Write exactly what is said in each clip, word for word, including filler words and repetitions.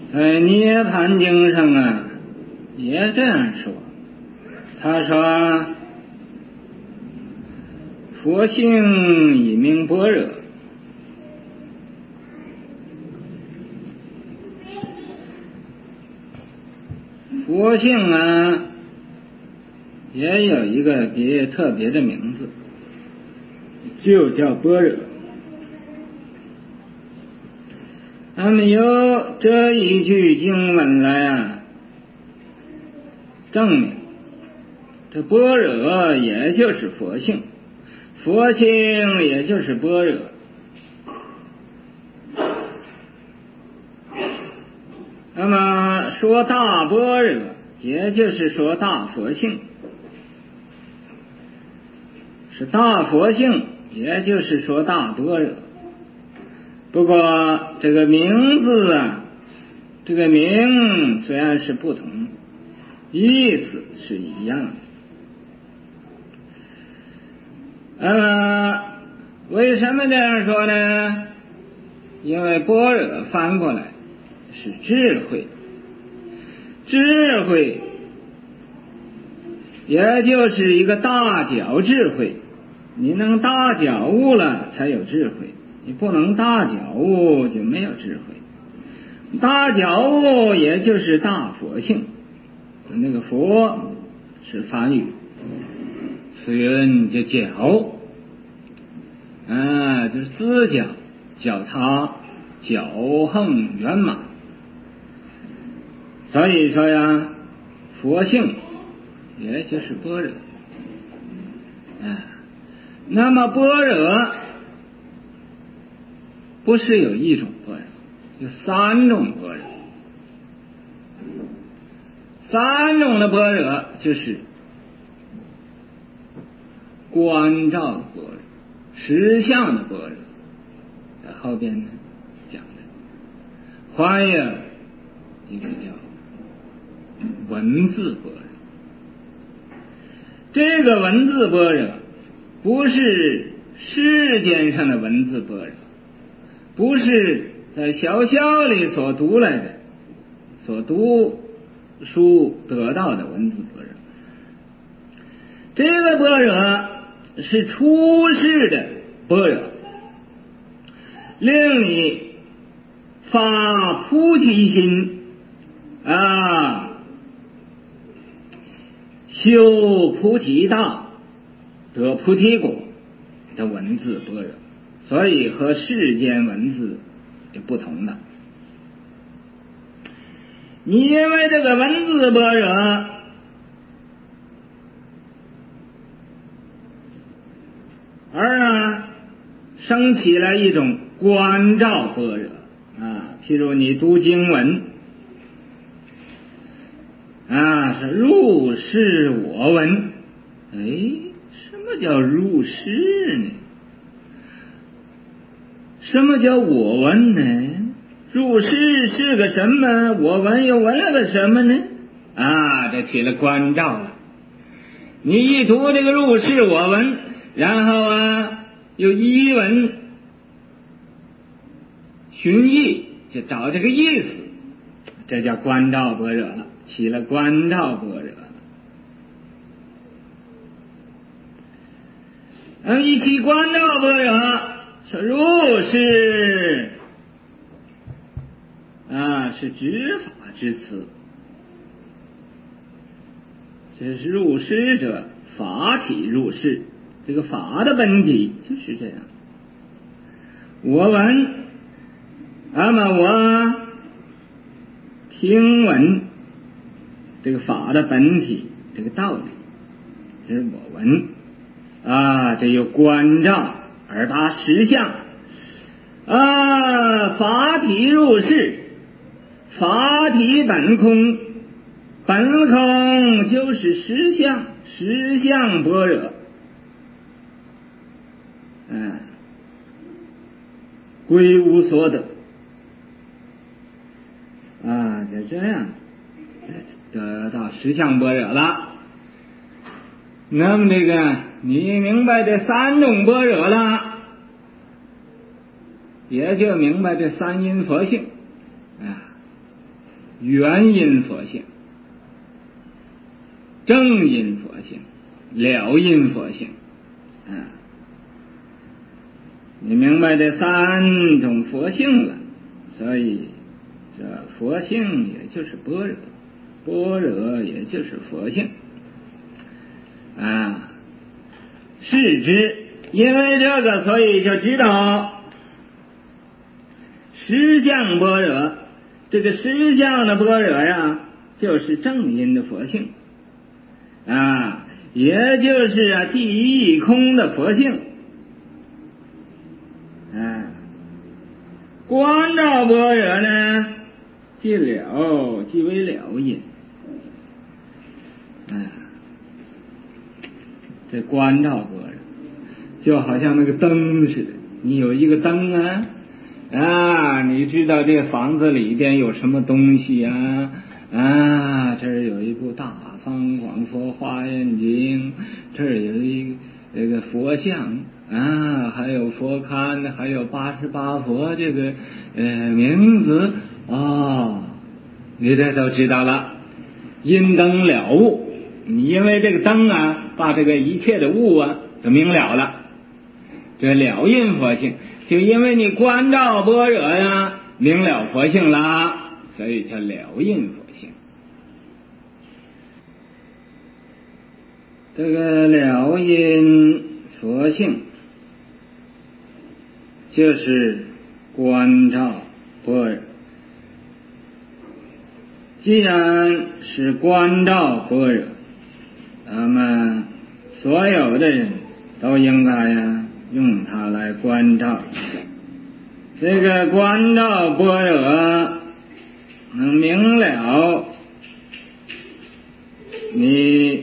在涅盘经上啊也这样说，他说佛性以名般若，佛性啊也有一个别特别的名字，就叫般若。那么由这一句经文来啊证明，这般若也就是佛性，佛性也就是般若。那么说大般若，也就是说大佛性，是大佛性，也就是说大般若。不过这个名字啊，这个名虽然是不同，意思是一样的。呃，为什么这样说呢？因为般若翻过来是智慧，智慧也就是一个大觉智慧，你能大觉悟了才有智慧，你不能大觉悟就没有智慧。大觉悟也就是大佛性，那个佛是梵语，此云就觉啊，就是自觉觉他觉横圆满。所以说呀，佛性也就是般若啊。那么般若不是有一种般若，有三种般若。三种的般若就是观照的般若，实相的般若，在后边呢讲的。还有一个叫文字般若，这个文字般若不是世间上的文字般若，不是在学校里所读来的，所读书得到的文字般若。这个般若是出世的般若，令你发菩提心啊，修菩提道，得菩提果的文字般若，所以和世间文字是不同的。你因为这个文字般若而啊升起了一种观照般若啊，譬如你读经文啊，是入世我闻。哎，什么叫入世呢？什么叫我闻呢？入世是个什么？我闻又闻了个什么呢？啊，这起了观照了。你一读这个入世我闻，然后啊又依文寻义，就找这个意思，这叫观照般若了，起了观照般若。嗯，一起观照般若是入世啊，是执法之词。这是入世者，法体入世，这个法的本体就是这样。我闻，那么我听闻，这个法的本体，这个道理，这是我闻啊，这有观照而达实相啊，法体入世，法体本空，本空就是实相，实相般若，嗯、啊，归无所得啊，就这样得到实相般若了。那么这个你明白这三种般若了，也就明白这三因佛性啊。 原因佛性、正因佛性、了因佛性啊。你明白这三种佛性了，所以这佛性也就是般若，般若也就是佛性啊。是知，因为这个，所以就知道实相般若。这个实相的般若呀，就是正因的佛性啊，也就是啊第一空的佛性。啊，观照般若呢，即了，即为了因。啊，这观照般若，就好像那个灯似的，你有一个灯啊。啊，你知道这个房子里边有什么东西啊？啊，这儿有一部大方广佛华严经，这儿有一这个佛像啊，还有佛龛，还有八十八佛这个呃名字哦，你这都知道了。因灯了悟，你因为这个灯啊，把这个一切的物啊都明了了，这了因佛性。就因为你观照般若呀，明了佛性啦，所以叫了因佛性。这个了因佛性就是观照般若。既然是观照般若，那么所有的人都应该呀用它来观照一下。这个观照般若能明了你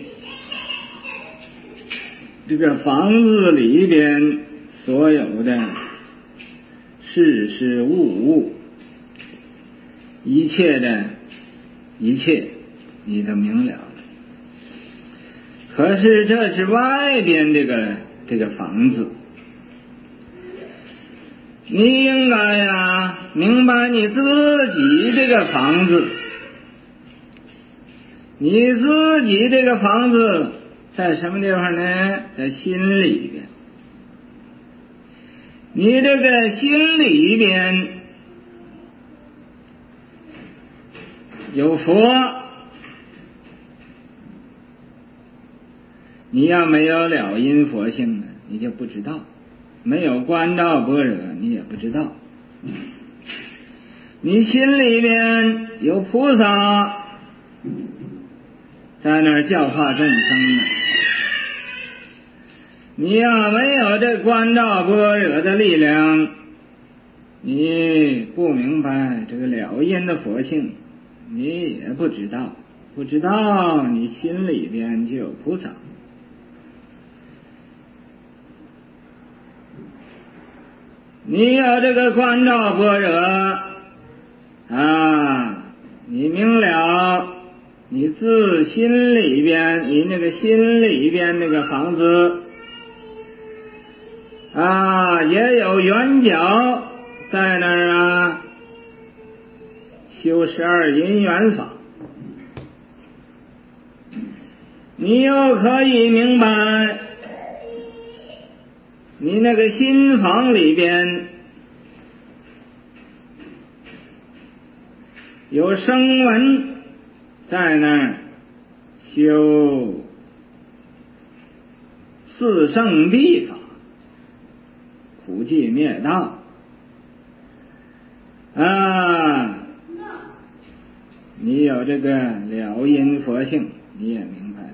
这个房子里边所有的事事物物，一切的一切你都明了了。可是这是外边这个这个房子，你应该呀明白你自己这个房子，你自己这个房子在什么地方呢？在心里边。你这个心里边有佛，你要没有了因佛性呢，你就不知道；没有观照般若，你也不知道。你心里面有菩萨在那儿教化众生呢，你要没有这观照般若的力量，你不明白这个了因的佛性，你也不知道，不知道你心里边就有菩萨。你有这个观照般若啊，你明了你自心里边，你那个心里边那个房子啊，也有圆角在那儿啊，修十二因缘法。你又可以明白你那个心房里边有声闻在那儿修四圣谛法，苦寂灭道啊，你有这个了因佛性，你也明白了。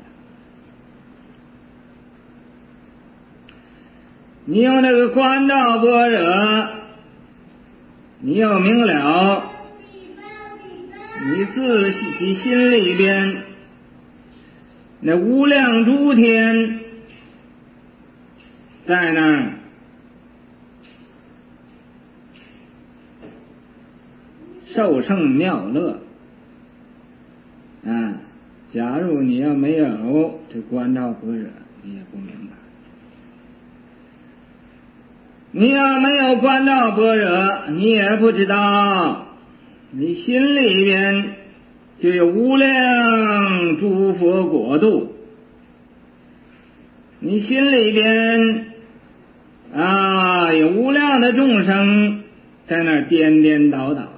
你用这个观照般若，你又明了你自己心里边那无量诸天在那儿受胜妙乐啊！假如你要没有这观照般若，你也不明白。你要没有观照般若，你也不知道你心里边就有无量诸佛国度。你心里边啊，有无量的众生在那儿颠颠倒倒的。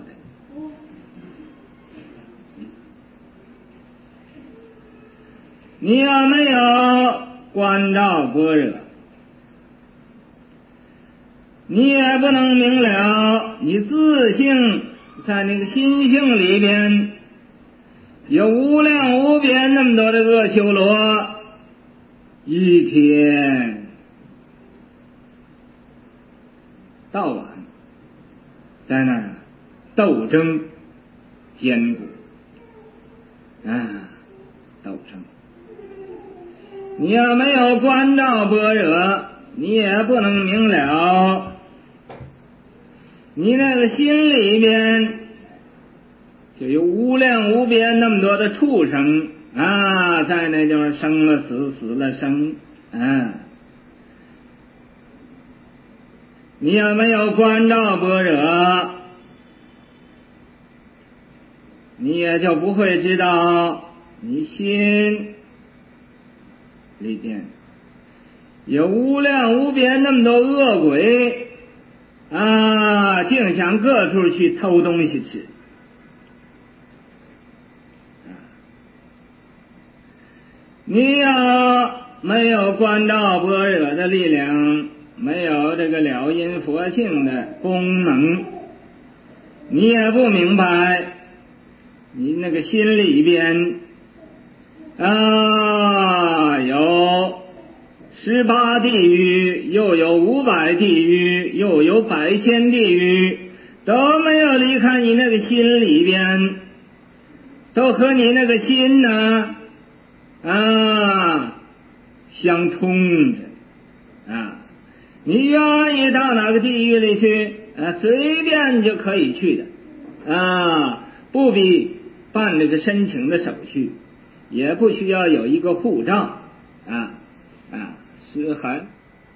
你要没有观照般若，你也不能明了你自性在那个心性里边有无量无边那么多的恶修罗，一天到晚在那儿斗争艰苦啊，斗争。你要没有观照般若，你也不能明了你那个心里边就有无量无边那么多的畜生啊，在那地方生了死，死了生啊。你要没有观照般若，你也就不会知道你心里边有无量无边那么多恶鬼啊，竟想各处去偷东西吃。你要没有观照般若的力量，没有这个了因佛性的功能，你也不明白你那个心里边啊有十八地狱，又有五百地狱，又有百千地狱，都没有离开你那个心里边，都和你那个心呢啊相通着啊。你愿意到哪个地狱里去啊，随便就可以去的啊，不必办这个申请的手续，也不需要有一个护照啊啊，是还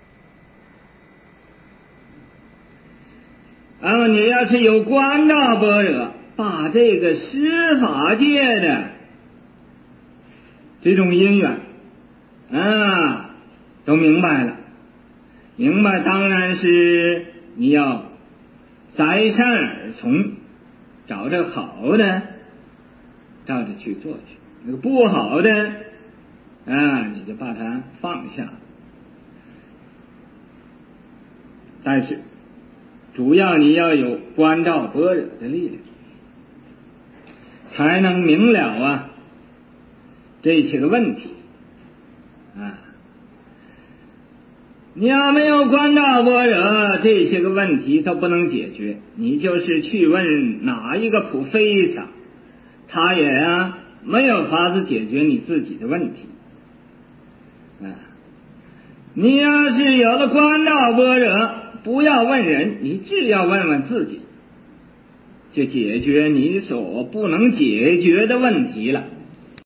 啊，你要是有观照般若，把这个十法界的这种因缘啊都明白了，明白当然是你要择善而从，找这好的照着去做去，那个不好的啊你就把它放下。但是主要你要有观照般若的力量，才能明了啊这些个问题啊。你要没有观照般若，这些个问题都不能解决。你就是去问哪一个普菲萨，他也啊没有法子解决你自己的问题啊。你要是有了观照般若，不要问人，你只要问问自己，就解决你所不能解决的问题了。